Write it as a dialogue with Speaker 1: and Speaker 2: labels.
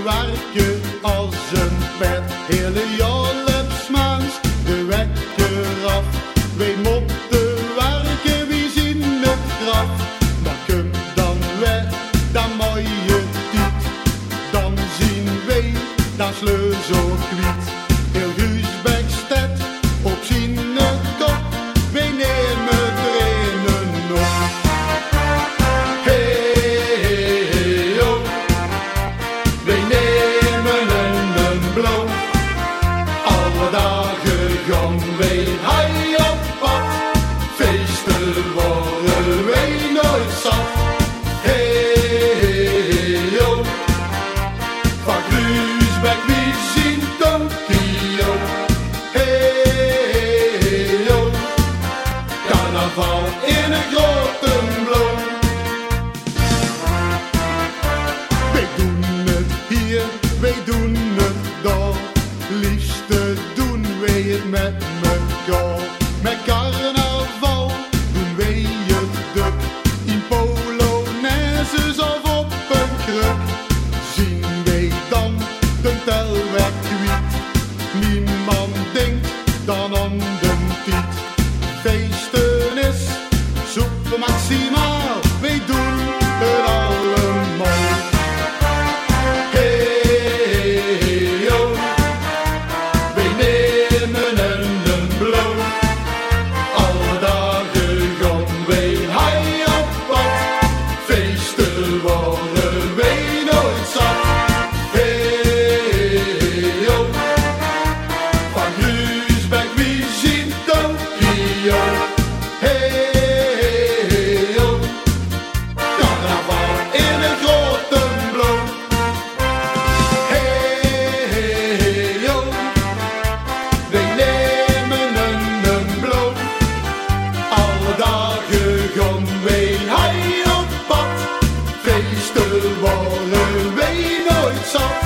Speaker 1: werken als een pet. Hele jolp smaans de wekker af. Wij moeten werken, wie zien het graf. Dan komt dan weg, dan mooie tiet. Dan zien wij, dat sleuzel kwiet. Heel Gruisbekstedt op zien kop. Wij nemen trainen op. Hey, yo. Wij nemen een blauw. Alle dagen gaan wij high op pad. Feesten worden wij nooit zat. Hey, yo. Van Gruisbek wie zien Tokio. Hey, yo. Carnaval in een grote blauw. Wij doen het hier, wij doen het daar. Liefste doen wij het met mekaar. Met carnaval doen wij het duk. In polonaises of op een kruk. Zien wij dan de telwerk kwiet. Niemand denkt dan aan de tiet. Feesten is super maximaal. Wij doen het allemaal. Hey, yo. Wij nemen een blauw. Alle dagen gaan wij high op pad. Feesten worden wij nooit zat. Hey, yo. Van Gruisbek wie zien Tokio. Hey, yo. Carnaval in een grote blauw. Hey, yo. Wij nemen een blauw. Alle dagen gaan wij high op pad. Feesten worden wij nooit zat.